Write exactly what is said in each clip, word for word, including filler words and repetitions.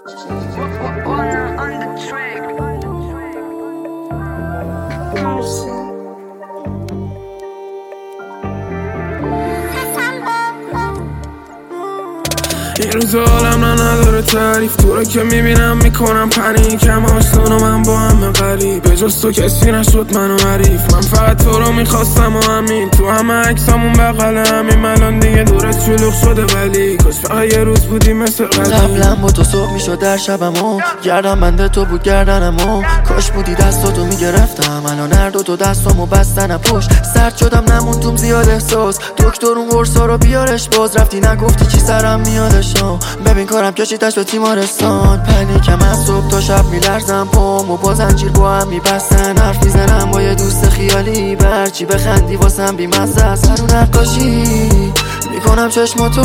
این روز عالم نداره تعریف، تو رو که میبینم میکنم پنیک. همه آشنان و من با همه غریب، به جز تو کسی نشد منو حریف. من فقط تو رو میخواستم و همین، تو همه عکسامون بغل همین. الان دیگه دورت شلوغ شده ولی کاش فقط یه روز بودی مثل قدیم. قبلا با تو صبح میشد در شبمو، گردم بنده تو بود گردنمو. کاش بودی دستاتو میگرفتم، الان هر دو تو دستامو بستن پشت. سرد شدم نموندم زیاد احساس، دکتر اون قرصا رو بیارش باز. رفتی نگفتی چی سرم میادش، ببین کارم کشیدش به تیمارستان. پنیکم از صبح تا شب میلرزم، پامو با زنجیر با هم میبستن. حرف میزنم با یه دوست خیالی، برچی بخندی واسم بیمزه است. هر اون نقاشی میکنم چشماتو،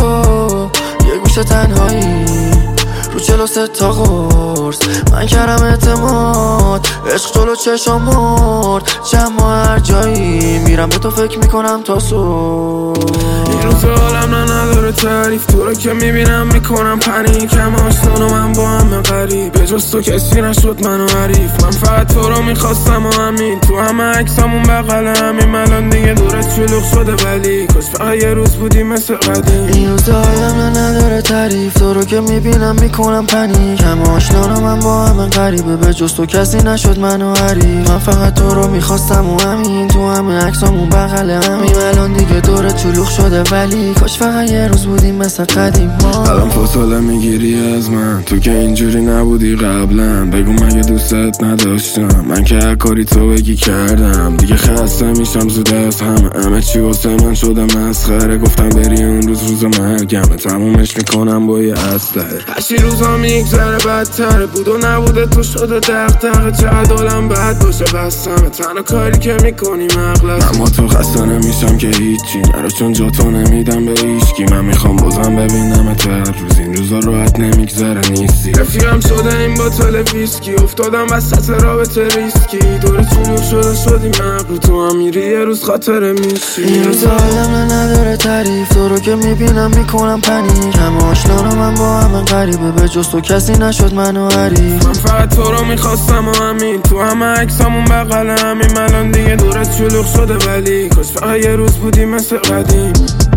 یه گوشه تنهایی رو چلو سه تا قرص. من کردم اعتماد، عشق جلو چشم مرد. جمع هر جایی میرم به تو فکر میکنم تا صبح. این روز عالم نداره تعریف، تو رو که میبینم میکنم پنیک. همه آشنان و من با همه غریب، به جز تو کسی نشد منو حریف. من فقط تو رو میخواستم و همین، تو همه عکسامون بغل همین. الان دیگه دورت شلوغ شده ولی کاش فقط یه روز بودی مثل قدیم. این روز عالم نداره تعریف، تو رو که میبینم میکنم پنیک. همه آشنان و من با همه غریبه، به جز تو کسی نشد منو حریف. من فقط تو رو میخواستم و همین، تو همه عکسامون بغل همین. الان دیگه دورت شلوغ شده ولی کاش فقط یه روز بودیم مثل قدیم ها. الان فاصله میگیری از من، تو که اینجوری نبودی قبلا. بگو مگه دوستت نداشتم، من که هر کاری تو بگی کردم. دیگه خسته میشم زود از همه، همه چی واسه من شده مسخره. گفتم بری اون روز روز مرگمه، تمومش میکنم با یه اسلحه. هرچی روزا میگذره بدتره، بود و نبوده تو شده دغدغه. چقدر عالم بد باشه بستمه، تنها کاری که میکنی مغلطه. اما تو خسته نمیشم که هیچی نرو، چون جا تو نمیدم به هیچکی. من میخوام بازم ببینم تو هر روز، این روزا راحت نمیگذره نیستی. رفیقم شده این باتل ویسکی، افتادم وسط رابطه ریسکی. دور شلوغ شده شدی مغلو، تو هم میری یه روز خاطره میشی. این روز عالم نداره تعریف، تو رو که میبینم میکنم پنیک. همه آشنان و من با همه غریبه، به جز تو کسی نشد منو حریف. من فقط تو رو میخواستم و همین، تو همه عکسامون بغل همین. الان دیگه دورت شلوغ شده ولی کاش فقط یه روز بودی مثل قدیم.